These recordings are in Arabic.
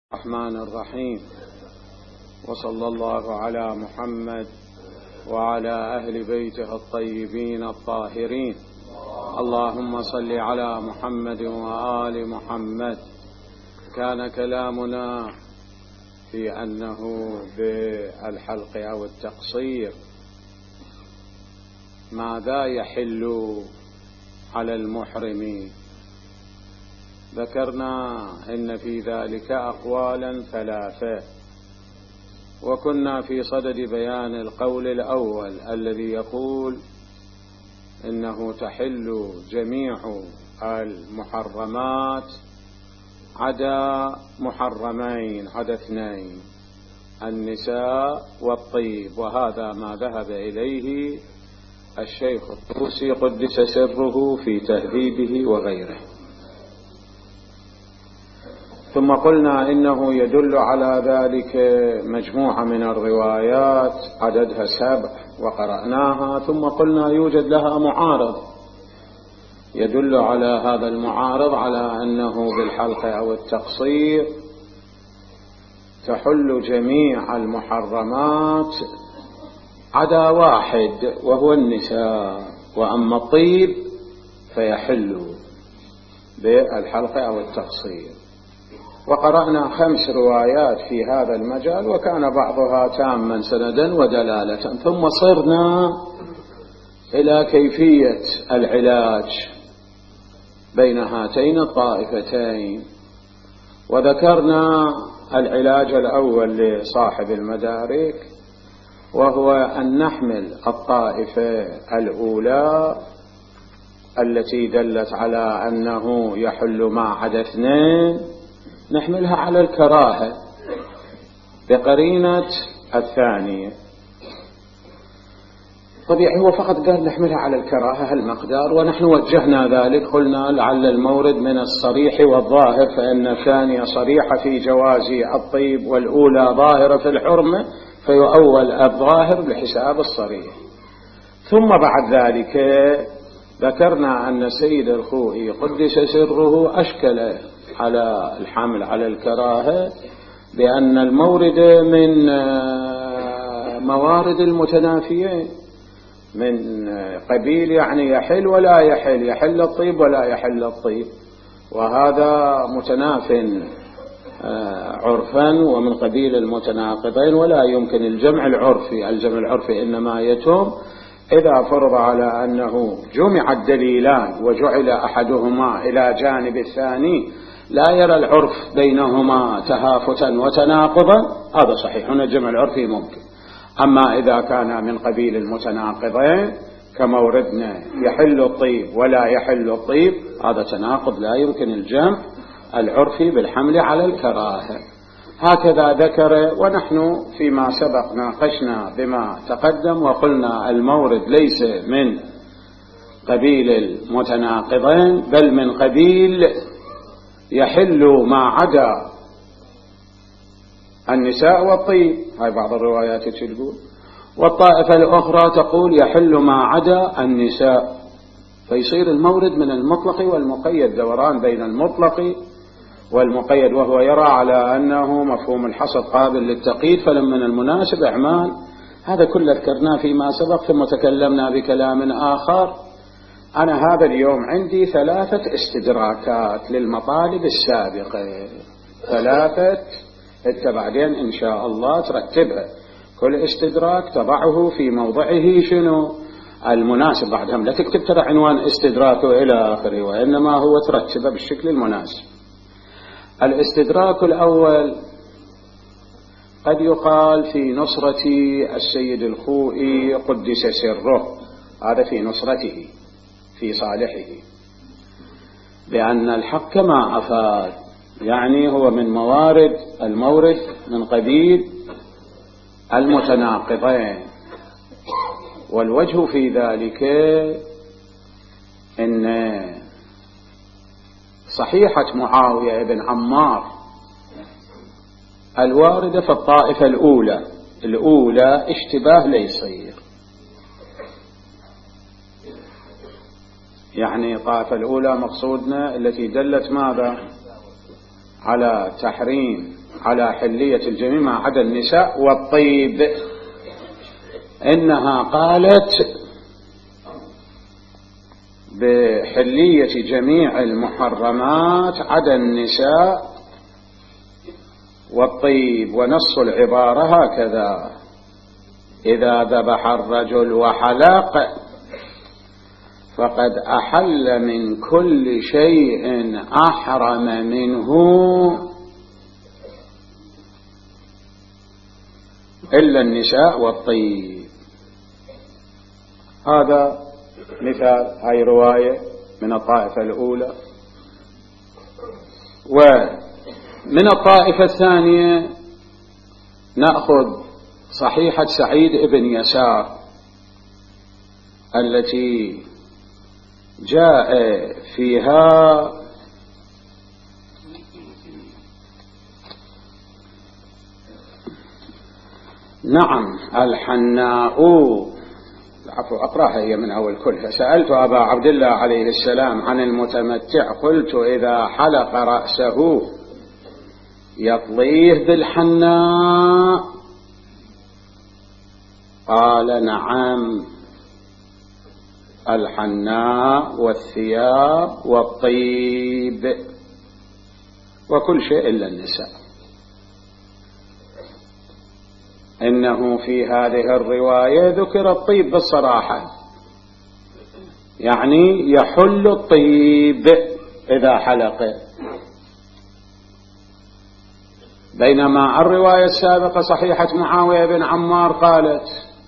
الرحمن الرحيم. وصلى الله على محمد وعلى أهل بيته الطيبين الطاهرين. اللهم صل على محمد وآل محمد. كان كلامنا في أنه بالحلق أو التقصير ماذا يحل على المحرم. ذكرنا إن في ذلك أقوالا ثلاثة، وكنا في صدد بيان القول الأول الذي يقول إنه تحل جميع المحرمات عدا محرمين، عدا اثنين: النساء والطيب، وهذا ما ذهب إليه الشيخ الطوسي قدس سره في تهذيبه وغيره. ثم قلنا إنه يدل على ذلك مجموعة من الروايات عددها 7 وقرأناها، ثم قلنا يوجد لها معارض يدل على هذا المعارض على أنه بالحلق أو التقصير تحل جميع المحرمات عدا واحد وهو النساء، وأما الطيب فيحل بالحلق أو التقصير. وقرأنا 5 روايات في هذا المجال، وكان بعضها تاما سندا ودلالة. ثم صرنا إلى كيفية العلاج بين هاتين الطائفتين، وذكرنا العلاج الأول لصاحب المدارك، وهو أن نحمل الطائفة الأولى التي دلت على أنه يحل ما عدا 2، نحملها على الكراهة بقرينة الثانية. طبيعي هو فقط قال نحملها على الكراهة هالمقدار، ونحن وجهنا ذلك، قلنا لعل المورد من الصريح والظاهر، فإن الثانية صريحة في جواز الطيب والأولى ظاهرة في الحرمة، فيؤول الظاهر بحساب الصريح. ثم بعد ذلك ذكرنا أن سيد الخوئي قدس سره أشكل على الحمل على الكراهة بأن المورد من موارد المتنافيين، من قبيل يعني يحل ولا يحل، يحل الطيب ولا يحل الطيب، وهذا متناف عرفا ومن قبيل المتناقضين، ولا يمكن الجمع العرفي. الجمع العرفي إنما يتم إذا فرض على أنه جمع الدليلان وجعل أحدهما إلى جانب الثاني لا يرى العرف بينهما تهافتا وتناقضا، هذا صحيح، هنا الجمع العرفي ممكن. أما إذا كان من قبيل المتناقضين كموردنا يحل الطيب ولا يحل الطيب، هذا تناقض لا يمكن الجمع العرفي بالحمل على الكراهة. هكذا ذكر. ونحن فيما سبق ناقشنا بما تقدم، وقلنا المورد ليس من قبيل المتناقضين، بل من قبيل يحل ما عدا النساء والطيب. هاي بعض الروايات تقول، والطائفة الأخرى تقول يحل ما عدا النساء، فيصير المورد من المطلق والمقيد، دوران بين المطلق والمقيد، وهو يرى على أنه مفهوم الحصر قابل للتقييد، فلما المناسب أعمال. هذا كله ذكرناه فيما سبق. ثم تكلمنا بكلام آخر. أنا هذا اليوم عندي 3 استدراكات للمطالب السابقة، 3. أنت بعدين إن شاء الله ترتبها، كل استدراك تضعه في موضعه شنو المناسب. بعدهم لا تكتب ترى عنوان استدراكه إلى آخره، وإنما هو ترتبه بالشكل المناسب. الاستدراك الأول قد يقال في نصرة السيد الخوئي قدس سره، هذا في نصرته في صالحه، بأن الحق ما أفاد، يعني هو من موارد المورد من قبيل المتناقضين. والوجه في ذلك إن صحيحة معاوية بن عمار الواردة في الطائفة الأولى اشتباه لا يصير، يعني الطائفة الأولى مقصودنا التي دلت ماذا على تحريم على حلية الجميع ما عدا النساء والطيب. إنها قالت بحلية جميع المحرمات عدا النساء والطيب، ونص العبارة هكذا: إذا ذبح الرجل وحلق فقد أحل من كل شيء أحرم منه إلا النساء والطيب. هذا مثال، هاي رواية من الطائفة الأولى. ومن الطائفة الثانية نأخذ صحيحة سعيد بن يسار التي جاء فيها نعم الحناء، العفو أقرأها هي من أول كلها. سألت أبا عبد الله عليه السلام عن المتمتع، قلت إذا حلق رأسه يطليه بالحناء؟ قال نعم، الحناء والثياب والطيب وكل شيء إلا النساء. إنه في هذه الرواية ذكر الطيب بالصراحة، يعني يحل الطيب إذا حلق، بينما الرواية السابقة صحيحة معاوية بن عمار قالت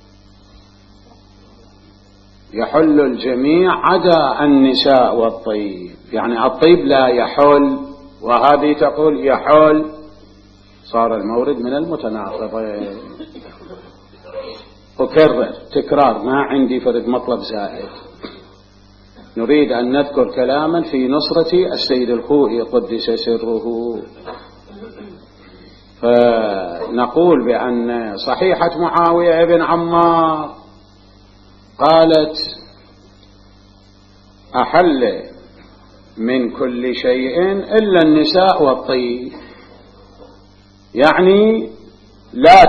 يحل الجميع عدا النساء والطيب، يعني الطيب لا يحل، وهذه تقول يحل. صار المورد من المتناقضين. أكرر تكرار، ما عندي فرد مطلب زائد. نريد أن نذكر كلاما في نصرة السيد الخوئي قدس سره، فنقول بأن صحيحة معاوية بن عمار قالت أحل من كل شيء إلا النساء والطيب، يعني لا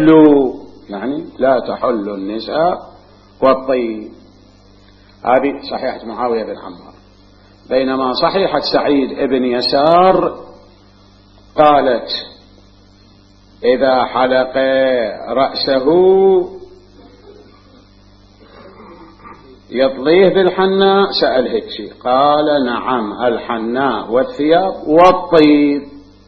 تحل النساء والطيب. هذه صحيحة معاوية بن عمار. بينما صحيحة سعيد بن يسار قالت إذا حلق رأسه يطليه بالحناء. سأل هيك شيء، قال نعم الحناء والثياب والطيب،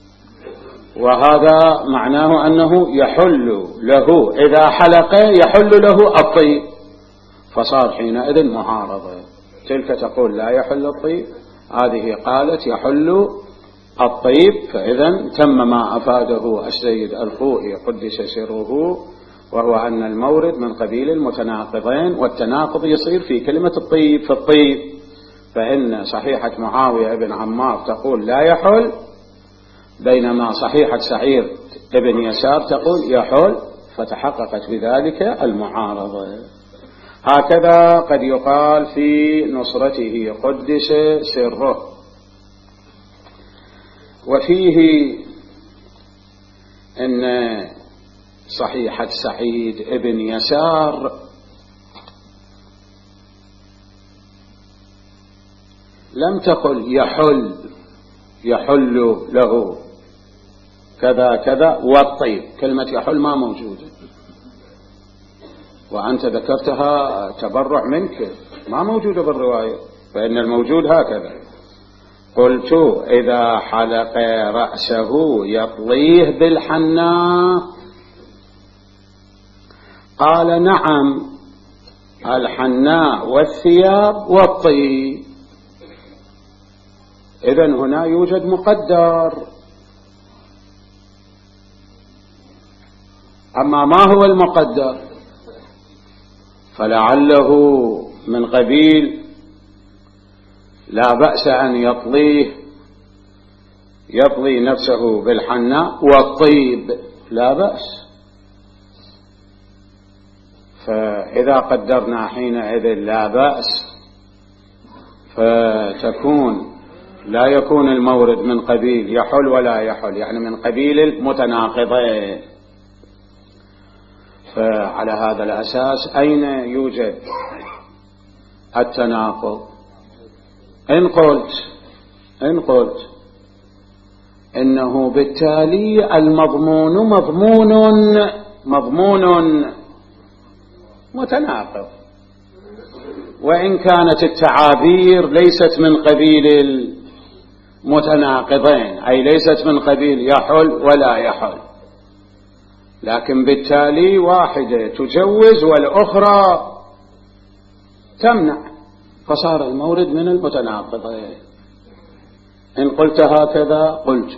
وهذا معناه أنه يحل له إذا حلق يحل له الطيب، فصار حينئذ معارضة. تلك تقول لا يحل الطيب، هذه قالت يحل الطيب، فإذا تم ما أفاده السيد الخوئي قدس سره، وهو أن المورد من قبيل المتناقضين، والتناقض يصير في كلمة الطيب. في الطيب فإن صحيحة معاوية بن عمار تقول لا يحل، بينما صحيحة سعيد بن يسار تقول يحل، فتحققت بذلك المعارضة. هكذا قد يقال في نصرته قدس سره. وفيه أن صحيحة سعيد بن يسار لم تقل يحل له كذا كذا والطيب، كلمة يحل ما موجودة، وأنت ذكرتها تبرع منك، ما موجودة بالرواية، فإن الموجود هكذا: قلت إذا حلق رأسه يطليه بالحناء؟ قال نعم الحناء والثياب والطيب. إذن هنا يوجد مقدر. أما ما هو المقدر فلعله من قبيل لا بأس أن يطلي نفسه بالحناء والطيب، لا بأس. فإذا قدرنا حينئذ لا بأس، فتكون لا يكون المورد من قبيل يحل ولا يحل، يعني من قبيل المتناقضين. فعلى هذا الأساس أين يوجد التناقض؟ إن قلت إنه بالتالي المضمون مضمون متناقض، وإن كانت التعابير ليست من قبيل المتناقضين، أي ليست من قبيل يحل ولا يحل، لكن بالتالي واحدة تجوز والأخرى تمنع، فصار المورد من المتناقضين. إن قلت هكذا قلت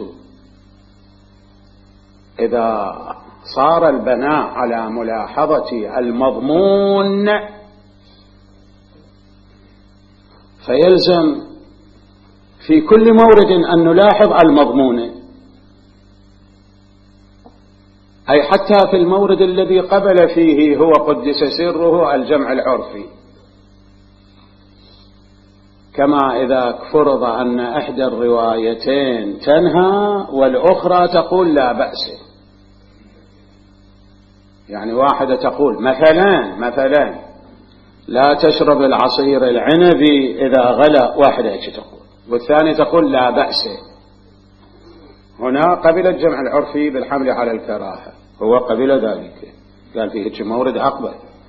إذا صار البناء على ملاحظة المضمون فيلزم في كل مورد أن نلاحظ المضمون، أي حتى في المورد الذي قبل فيه هو قدس سره الجمع العرفي، كما إذا فرض أن إحدى الروايتين تنهى والأخرى تقول لا بأس. يعني واحدة تقول مثلا لا تشرب العصير العنبي إذا غلى، واحدة تقول، والثانية تقول لا بأس. هنا قبل الجمع العرفي بالحمل على الكراهة، هو قبل ذلك، قال فيه مورد أقبل،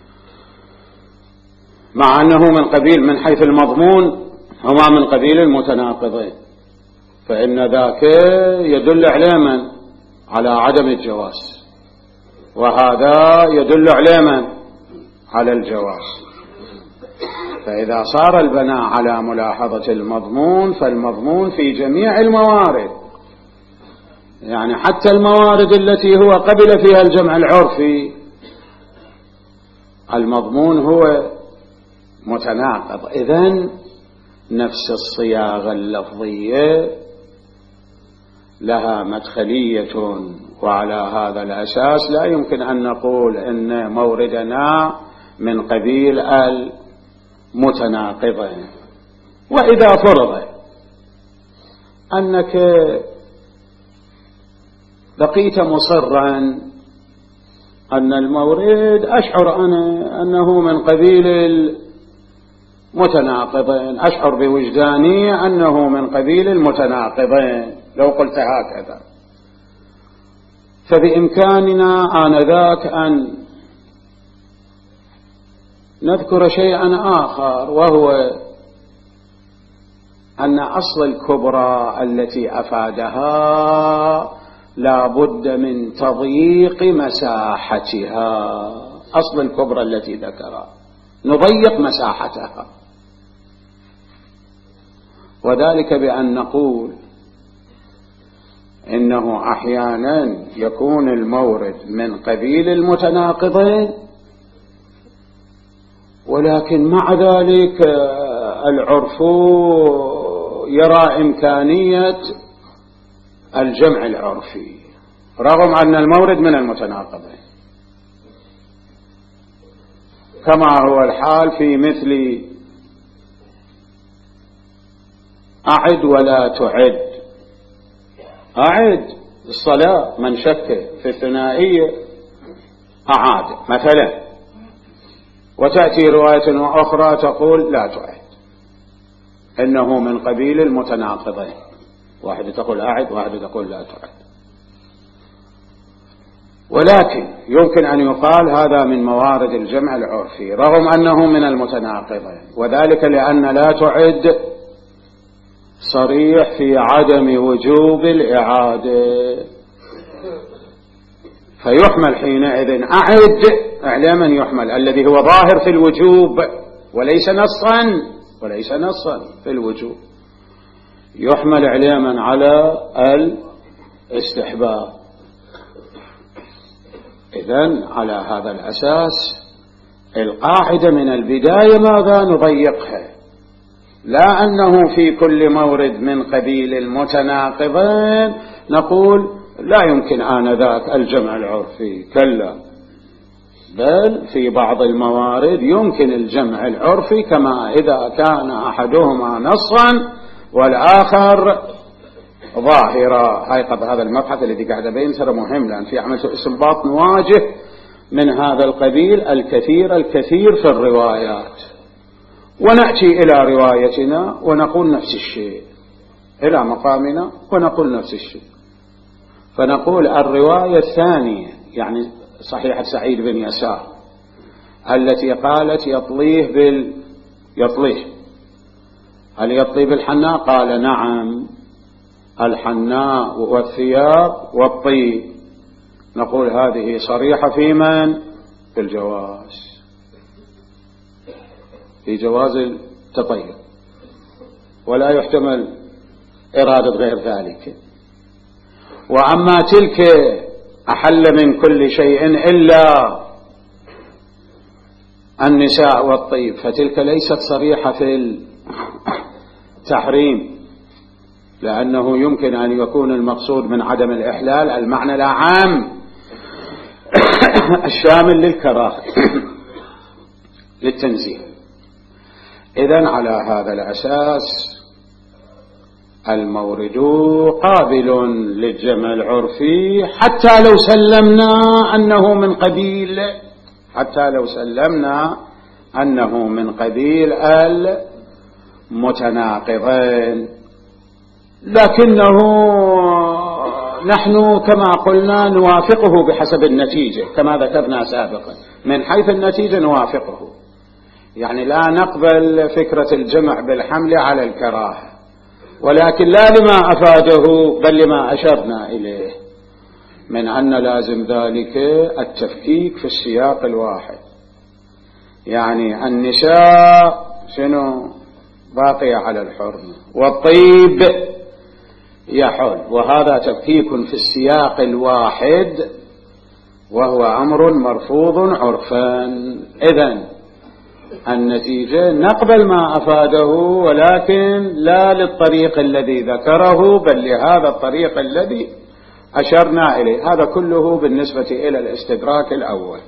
مع أنه من قبيل من حيث المضمون هما من قبيل المتناقضين، فإن ذاك يدل على من؟ على عدم الجواز، وهذا يدل على من؟ على الجواز. فإذا صار البناء على ملاحظة المضمون فالمضمون في جميع الموارد، يعني حتى الموارد التي هو قبل فيها الجمع العرفي المضمون هو متناقض. إذن نفس الصياغة اللفظية لها مدخلية، وعلى هذا الأساس لا يمكن أن نقول إن موردنا من قبيل المتناقضين. وإذا فرض أنك بقيت مصرا أن المورد أشعر أنا أنه من قبيل المتناقضين، أشعر بوجداني أنه من قبيل المتناقضين، لو قلت هكذا فبإمكاننا آنذاك أن نذكر شيئا آخر، وهو أن أصل الكبرى التي أفادها لا بد من تضييق مساحتها. أصل الكبرى التي ذكرها نضيق مساحتها، وذلك بأن نقول إنه أحيانا يكون المورد من قبيل المتناقضين، ولكن مع ذلك العرف يرى إمكانية الجمع العرفي رغم أن المورد من المتناقضين، كما هو الحال في مثل أعد ولا تعد. أعد الصلاة من شك في الثنائية أعاد مثلا، وتأتي رواية أخرى تقول لا تعد، إنه من قبيل المتناقضين، واحدة تقول أعد واحدة تقول لا تعد. ولكن يمكن أن يقال هذا من موارد الجمع العرفي رغم أنه من المتناقضين، وذلك لأن لا تعد صريح في عدم وجوب الإعادة، فيحمل حينئذ أعد إعلاما يحمل الذي هو ظاهر في الوجوب وليس نصا في الوجوب، يحمل إعلاما على الاستحباب. إذن على هذا الأساس القاعدة من البداية ماذا نضيقها؟ لا أنه في كل مورد من قبيل المتناقضين نقول لا يمكن آنذاك الجمع العرفي، كلا، بل في بعض الموارد يمكن الجمع العرفي، كما إذا كان أحدهما نصا والآخر ظاهرة. هاي قبل هذا المبحث الذي قاعد أبين ترى مهم، لأن في عمل استنباط نواجه من هذا القبيل الكثير في الروايات. ونأتي إلى روايتنا ونقول نفس الشيء، إلى مقامنا ونقول نفس الشيء، فنقول الرواية الثانية يعني صحيحة سعيد بن يسار التي قالت يطليه هل يطلي بالحناء؟ قال نعم، الحناء والثياب والطيب. نقول هذه صريحة في من؟ في الجواز، في جواز التطيب، ولا يحتمل إرادة غير ذلك. وأما تلك أحل من كل شيء إلا النساء والطيب، فتلك ليست صريحة في التحريم، لأنه يمكن أن يكون المقصود من عدم الإحلال المعنى العام الشامل للكراهة للتنزيه. إذن على هذا الأساس المورد قابل للجمع العرفي حتى لو سلمنا أنه من قبيل المتناقضين، لكنه نحن كما قلنا نوافقه بحسب النتيجة كما ذكرنا سابقا. من حيث النتيجة نوافقه، يعني لا نقبل فكرة الجمع بالحمل على الكراهة، ولكن لا لما أفاده بل لما أشرنا إليه من أن لازم ذلك التفكيك في السياق الواحد. يعني النساء شنو باقية على الحرمة والطيب يحل، وهذا تفكيك في السياق الواحد وهو أمر مرفوض عرفا. إذن النتيجة نقبل ما أفاده، ولكن لا للطريق الذي ذكره بل لهذا الطريق الذي أشرنا إليه. هذا كله بالنسبة إلى الاستدراك الأول.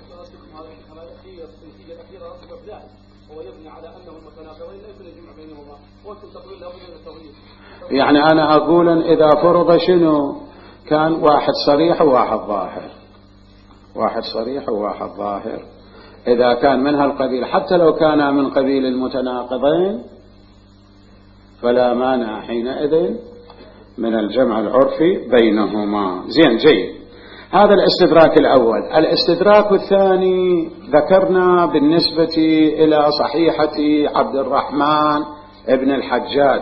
يعني أنا أقول إذا فرض شنو كان واحد صريح وواحد ظاهر، إذا كان من هالقبيل حتى لو كان من قبيل المتناقضين فلا مانع حينئذ من الجمع العرفي بينهما. زين جيد، هذا الاستدراك الأول. الاستدراك الثاني ذكرنا بالنسبة إلى صحيحة عبد الرحمن ابن الحجاج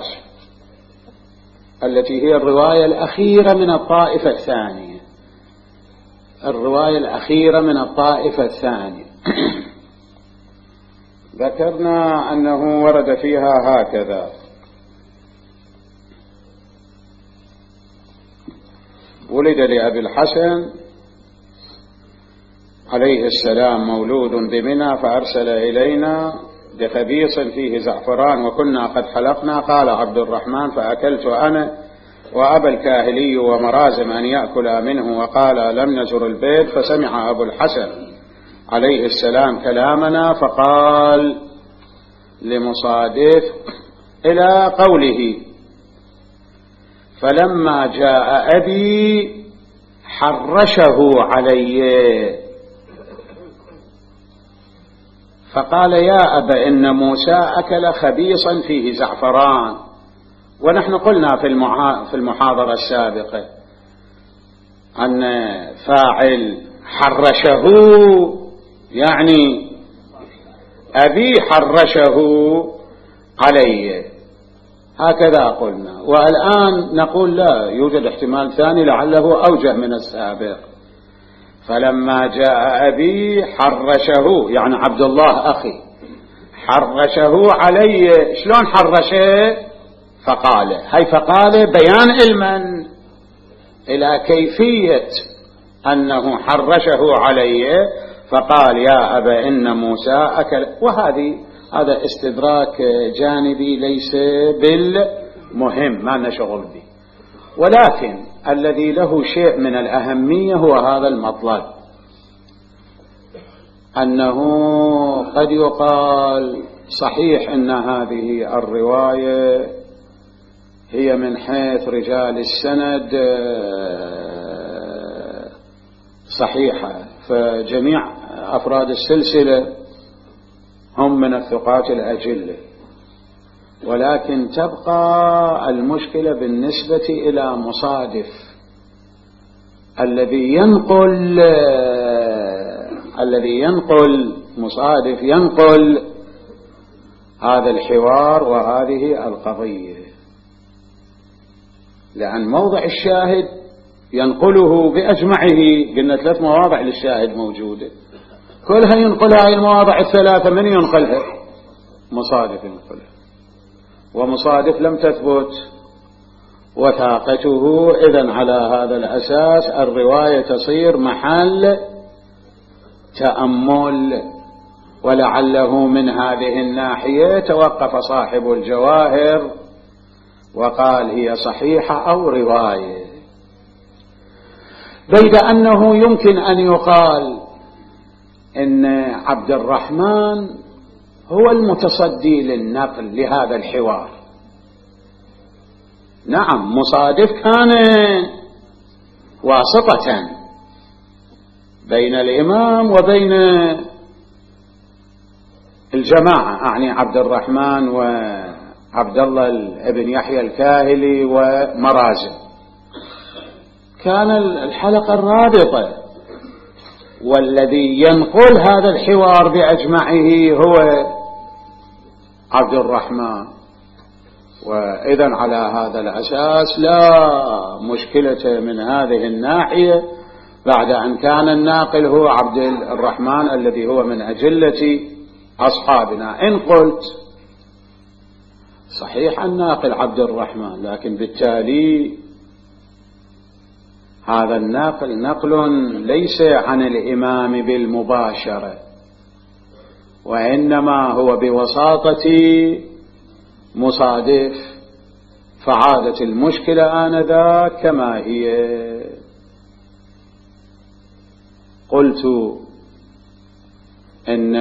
التي هي الرواية الأخيرة من الطائفة الثانية. ذكرنا أنه ورد فيها هكذا: ولد لأبي الحسن عليه السلام مولود بمنى فأرسل إلينا بخبيص فيه زعفران وكنا قد حلقنا. قال عبد الرحمن: فأكلت أنا وأبا الكاهلي ومرازم أن يأكل منه، وقال: لم نزر البيت. فسمع أبو الحسن عليه السلام كلامنا فقال لمصادف إلى قوله: فلما جاء أبي حرشه علي فقال: يا أبا إن موسى أكل خبيصا فيه زعفران. ونحن قلنا في المحاضرة السابقة أن فاعل حرشه يعني أبي حرشه علي، هكذا قلنا. والآن نقول لا، يوجد احتمال ثاني لعله أوجه من السابق. فلما جاء أبي حرشه يعني عبد الله أخي حرشه علي. شلون حرشه؟ فقال، هاي فقال بيان علما إلى كيفية أنه حرشه علي، فقال: يا أبا إن موسى أكل. هذا استدراك جانبي ليس بالمهم، ما نشغل به، ولكن الذي له شيء من الأهمية هو هذا المطلب، أنه قد يقال صحيح أن هذه الرواية هي من حيث رجال السند صحيحة، فجميع أفراد السلسلة هم من الثقات الأجلة، ولكن تبقى المشكلة بالنسبة إلى مصادف الذي ينقل مصادف ينقل هذا الحوار وهذه القضية، لأن موضع الشاهد ينقله بأجمعه. قلنا 3 مواضع للشاهد موجودة، كلها ينقلها. هاي المواضع الثلاثة من ينقلها؟ مصادف ينقلها، ومصادف لم تثبت وثاقته. إذن على هذا الأساس الرواية تصير محل تأمل، ولعله من هذه الناحية توقف صاحب الجواهر وقال هي صحيحة أو رواية، بيد أنه يمكن أن يقال إن عبد الرحمن هو المتصدي للنقل لهذا الحوار. نعم، مصادف كان واسطة بين الإمام وبين الجماعة، أعني عبد الرحمن وعبد الله ابن يحيى الكاهلي ومرازم، كان الحلقة الرابطة، والذي ينقل هذا الحوار بأجمعه هو عبد الرحمن. وإذن على هذا الأساس لا مشكلة من هذه الناحية، بعد أن كان الناقل هو عبد الرحمن الذي هو من أجلة أصحابنا. إن قلت صحيح الناقل عبد الرحمن، لكن بالتالي هذا النقل نقل ليس عن الإمام بالمباشرة، وإنما هو بوساطة مصادف، فعادت المشكلة آنذاك كما هي. قلت إن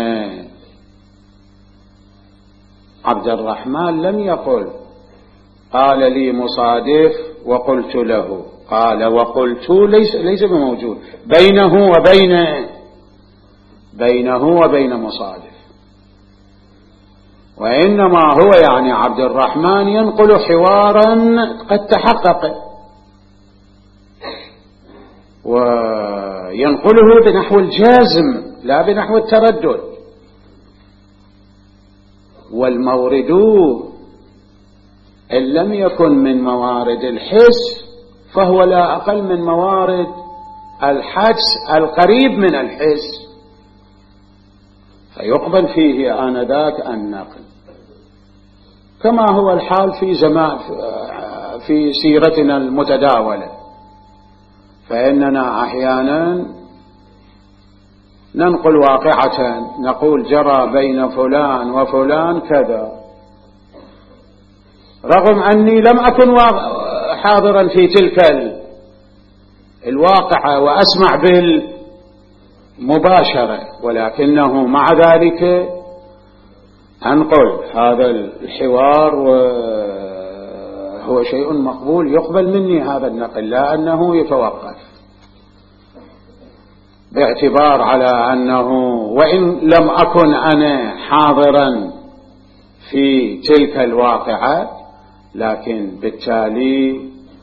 عبد الرحمن لم يقل قال لي مصادف وقلت له، قال وقلت ليس بموجود بينه وبين مصادف، وإنما هو يعني عبد الرحمن ينقل حوارا قد تحقق، وينقله بنحو الجازم لا بنحو التردد. والمورد إن لم يكن من موارد الحس فهو لا أقل من موارد الحدس القريب من الحس، فيقبل فيه آنذاك النقل، كما هو الحال في سيرتنا المتداولة. فإننا أحيانا ننقل واقعة، نقول جرى بين فلان وفلان كذا، رغم أني لم أكن حاضرا في تلك الواقعة وأسمع بالمباشرة، ولكنه مع ذلك أنقل هذا الحوار وهو شيء مقبول، يقبل مني هذا النقل، لا أنه يتوقف، باعتبار على أنه وإن لم أكن أنا حاضرا في تلك الواقعة، لكن بالتالي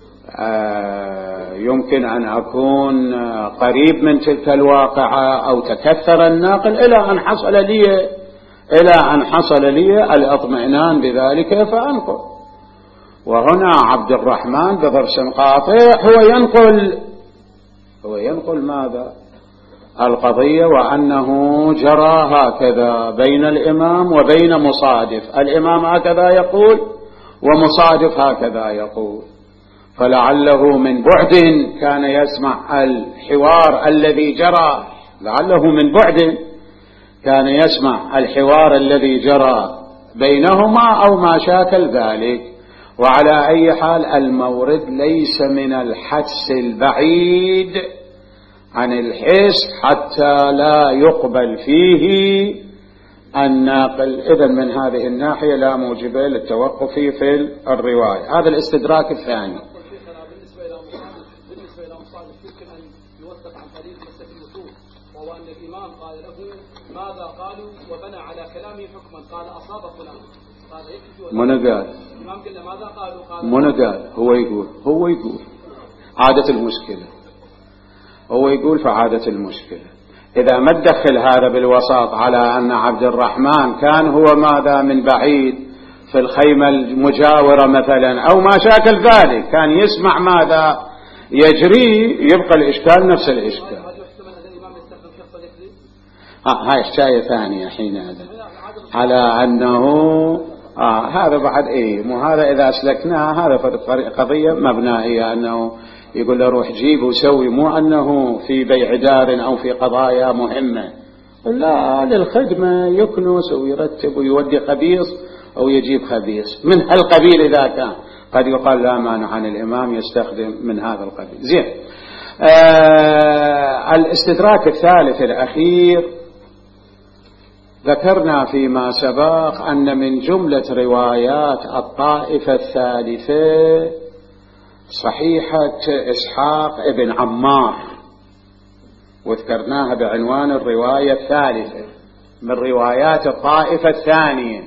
يمكن أن أكون قريب من تلك الواقعة أو تكثر الناقل إلى أن حصل لي الاطمئنان بذلك فأنقل. وهنا عبد الرحمن بضرس قاطع هو ينقل ماذا؟ القضية، وأنه جرى هكذا بين الإمام وبين مصادف، الإمام هكذا يقول ومصادف هكذا يقول، فلعله من بعد كان يسمع الحوار الذي جرى، لعله من بعد كان يسمع الحوار الذي جرى بينهما أو ما شاكل ذلك. وعلى أي حال المورد ليس من الحدس البعيد عن الحس حتى لا يقبل فيه الناقل. إذن من هذه الناحية لا موجب للتوقف في الرواية. هذا الاستدراك الثاني. بالنسبة إلى مصادف يمكن أن يوثق عن طريق مسلك الوصول، وهو أن الإمام قال له ماذا قالوا وبنى على كلامه حكما، قال أصاب فلان، قال يكفي. من قال؟ الإمام قال ماذا قالوا؟ قال من قال؟ هو يقول عادة المشكلة، هو يقول فعادة المشكلة. إذا ما تدخل هذا بالوساط على أن عبد الرحمن كان هو ماذا من بعيد في الخيمة المجاورة مثلا أو ما شاكل ذلك، كان يسمع ماذا يجري، يبقى الإشكال نفس الإشكال. هاي الشاية ثانية حين هذا على أنه هذا بعد مو هذا إذا أسلكناه هذا قضية مبنائية، أنه يقول له روح جيب وسوي، مو أنه في بيع دار أو في قضايا مهمة، لا للخدمة يكنس ويرتب ويودي قبيص أو يجيب خبيص من هالقبيل. إذا كان قد يقال لا مانع عن الإمام يستخدم من هذا القبيل. زين. الاستدراك الثالث الأخير، ذكرنا فيما سبق أن من جملة روايات الطائفة الثالثة صحيحة إسحاق ابن عمار، وذكرناها بعنوان الرواية الثالثة من روايات الطائفة الثانية،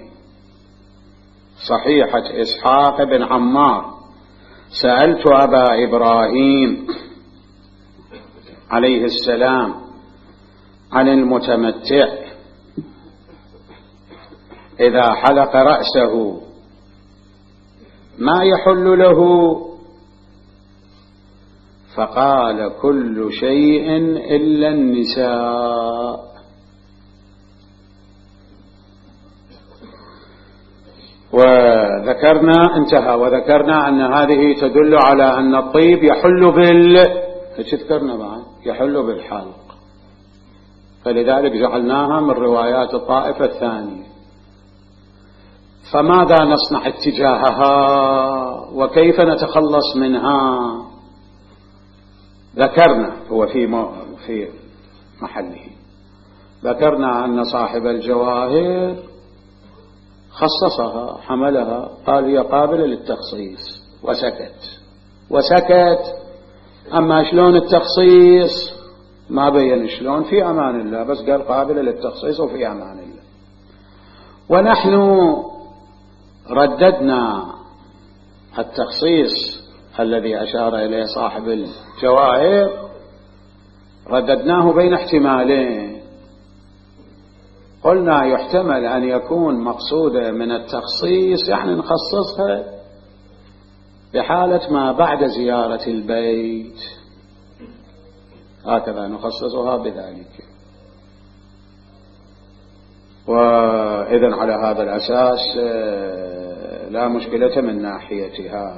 صحيحة إسحاق بن عمار. سألت أبا إبراهيم عليه السلام عن المتمتع إذا حلق رأسه ما يحل له، فقال كل شيء إلا النساء. وذكرنا انتهى، وذكرنا أن هذه تدل على أن الطيب يحل ذكرنا بعد يحل بالحلق، فلذلك جعلناها من روايات الطائفة الثانية. فماذا نصنع اتجاهها وكيف نتخلص منها؟ ذكرنا هو في محله، ذكرنا أن صاحب الجواهر خصصها حملها، قال هي قابلة للتخصيص وسكت. أما شلون التخصيص ما بين شلون، في أمان الله، بس قال قابلة للتخصيص وفي أمان الله. ونحن رددنا التخصيص الذي أشار إليه صاحب الجواهر، رددناه بين احتمالين. قلنا يحتمل أن يكون مقصودة من التخصيص يعني نخصصها بحالة ما بعد زيارة البيت، هكذا نخصصها بذلك. وإذن على هذا الأساس لا مشكلة من ناحيتها.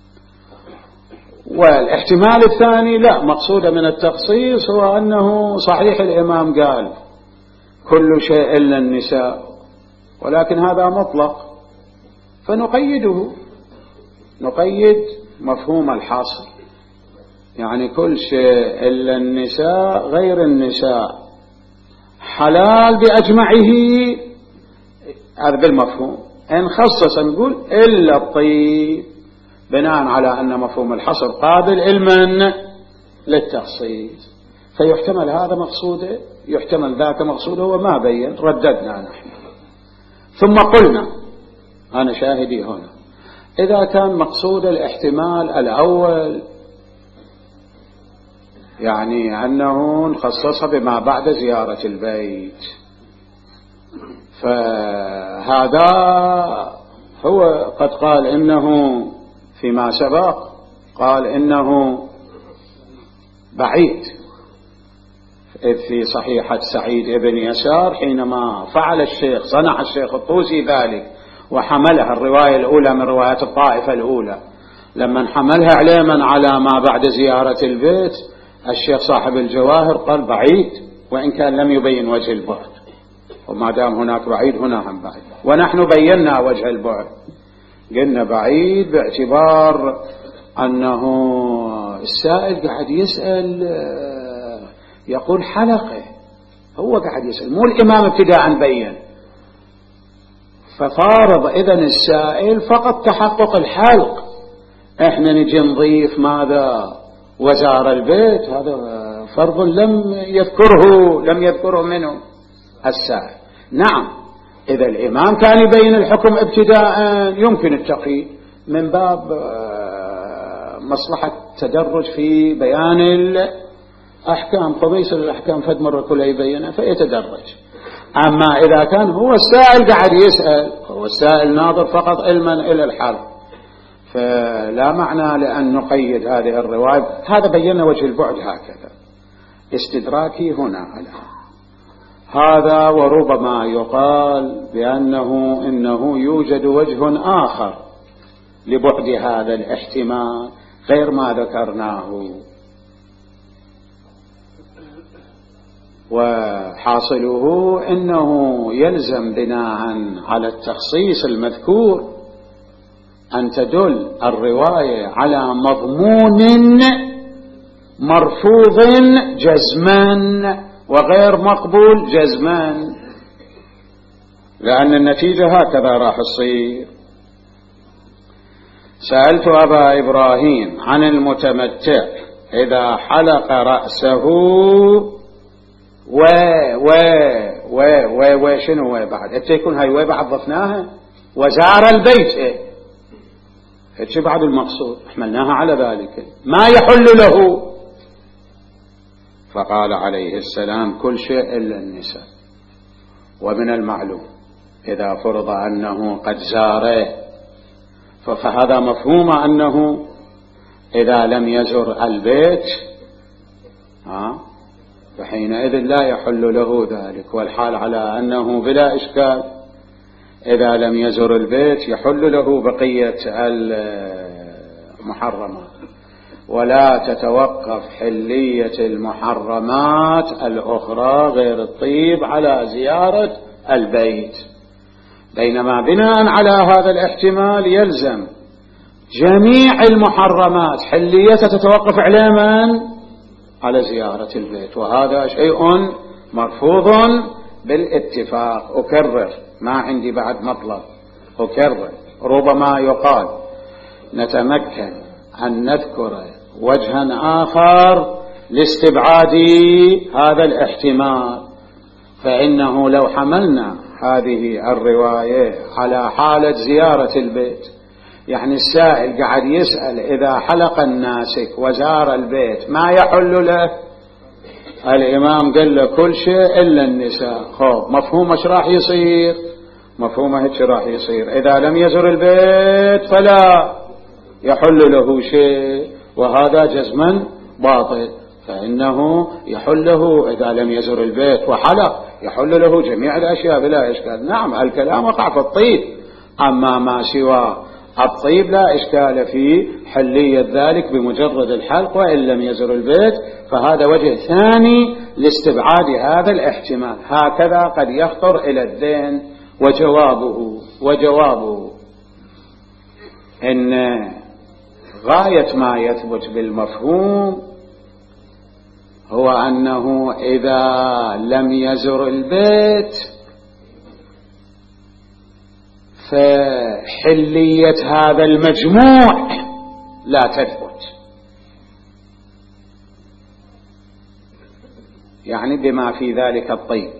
والاحتمال الثاني لا، مقصودة من التخصيص هو أنه صحيح الإمام قال كل شيء إلا النساء، ولكن هذا مطلق، فنقيده، نقيد مفهوم الحصر، يعني كل شيء إلا النساء غير النساء حلال بأجمعه، هذا بالمفهوم. إن خصص نقول إلا الطيب، بناء على أن مفهوم الحصر قابل علما للتخصيص، فيحتمل هذا مقصوده يحتمل ذاك مقصوده، وما بين رددنا نحن. ثم قلنا أنا شاهدي هنا، إذا كان مقصود الاحتمال الأول يعني أنه نخصصها بما بعد زيارة البيت، فهذا هو قد قال إنه فيما سبق قال إنه بعيد في صحيحة سعيد بن يسار حينما فعل الشيخ صنع الشيخ الطوسي ذلك وحملها الرواية الأولى من روايات الطائفة الأولى، لما حملها علما على ما بعد زيارة البيت الشيخ صاحب الجواهر قال بعيد، وإن كان لم يبين وجه البعد، وما دام هناك بعيد هنا هم بعيد. ونحن بينا وجه البعد، قلنا بعيد باعتبار أنه السائل قاعد يسأل يقول حلقة، هو قاعد يسأل، مو الإمام ابتداء بين، ففارض إذن السائل فقط تحقق الحلق. احنا نجي نضيف ماذا؟ وزار البيت، هذا فرض لم يذكره منه السائل. نعم، إذا الإمام كان يبين الحكم ابتداء يمكن التقييد من باب مصلحة تدرج في بيان الأحكام، فبيصل الأحكام فد مرة كلها يبينها فيتدرج. أما إذا كان هو السائل قاعد يسأل، هو السائل ناظر فقط علما إلى الحرف، فلا معنى لأن نقيد هذه الرواية. هذا بينا وجه البعد هكذا استدراكي هنا الآن هذا. وربما يقال إنه يوجد وجه آخر لبعد هذا الاحتمال غير ما ذكرناه، وحاصله أنه يلزم بناء على التخصيص المذكور أن تدل الرواية على مضمون مرفوض جزما وغير مقبول جزما، لأن النتيجة هكذا راح تصير. سألت أبا إبراهيم عن المتمتع إذا حلق رأسه شنو بعد يكون هاي بعد ضفناها وزار البيت هيك بعد المقصود احملناها على ذلك ما يحل له. فقال عليه السلام كل شيء إلا النساء. ومن المعلوم إذا فرض أنه قد زاره فهذا مفهوم أنه إذا لم يزر البيت فحينئذ لا يحل له ذلك، والحال على أنه بلا إشكال إذا لم يزر البيت يحل له بقية المحرمات، ولا تتوقف حلية المحرمات الأخرى غير الطيب على زيارة البيت. بينما بناء على هذا الاحتمال يلزم جميع المحرمات حليتها تتوقف على من؟ على زيارة البيت، وهذا شيء مرفوض بالاتفاق. أكرر، ما عندي بعد مطلب، أكرر. ربما يقال نتمكن أن نذكر وجها آخر لاستبعاد هذا الاحتمال، فإنه لو حملنا هذه الرواية على حالة زيارة البيت، يعني السائل قاعد يسأل إذا حلق الناسك وزار البيت ما يحل له، الإمام قال له كل شيء إلا النساء. مفهوم ايش راح يصير؟ مفهومه هيك راح يصير إذا لم يزر البيت فلا يحل له شيء، وهذا جزما باطل، فإنه يحل له إذا لم يزر البيت وحلق يحل له جميع الأشياء بلا إشكال. نعم الكلام وقع في الطيب، أما ما سوى الطيب لا إشكال في حلية ذلك بمجرد الحلق، وإن لم يزر البيت فهذا وجه ثاني لاستبعاد هذا الاحتمال. هكذا قد يخطر إلى الذهن. وجوابه إن غاية ما يثبت بالمفهوم هو أنه إذا لم يزر البيت فحلية هذا المجموع لا تثبت، يعني بما في ذلك الطيب.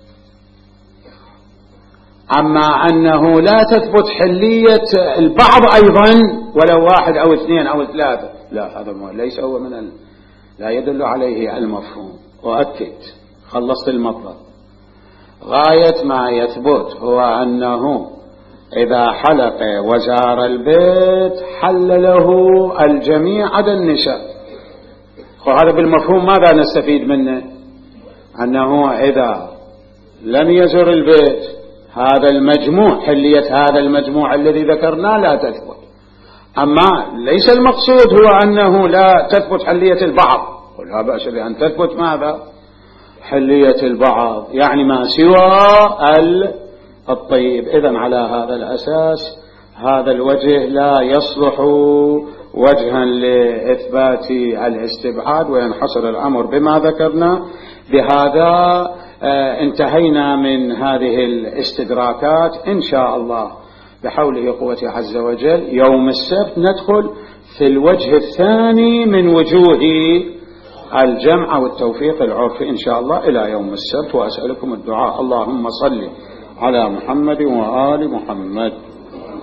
أما أنه لا تثبت حلية البعض أيضا ولو واحد أو اثنين أو ثلاثة، لا، هذا ليس هو لا يدل عليه المفهوم. وأكد خلصت المطلب. غاية ما يثبت هو أنه إذا حلق وزار البيت حل له الجميع عدا النساء. وهذا بالمفهوم ماذا نستفيد منه؟ أنه إذا لم يزر البيت هذا المجموع، حلية هذا المجموع الذي ذكرناه لا تثبت. أما ليس المقصود هو أنه لا تثبت حلية البعض، ولا بأس بأن تثبت ماذا؟ حلية البعض، يعني ما سوى الطيب. إذن على هذا الأساس هذا الوجه لا يصلح وجها لإثبات الاستبعاد، وينحصر الأمر بما ذكرنا. بهذا انتهينا من هذه الاستدراكات. إن شاء الله بحوله قوته عز وجل يوم السبت ندخل في الوجه الثاني من وجوه الجمع والتوفيق العرفي إن شاء الله إلى يوم السبت. وأسألكم الدعاء. اللهم صل على محمد وآل محمد.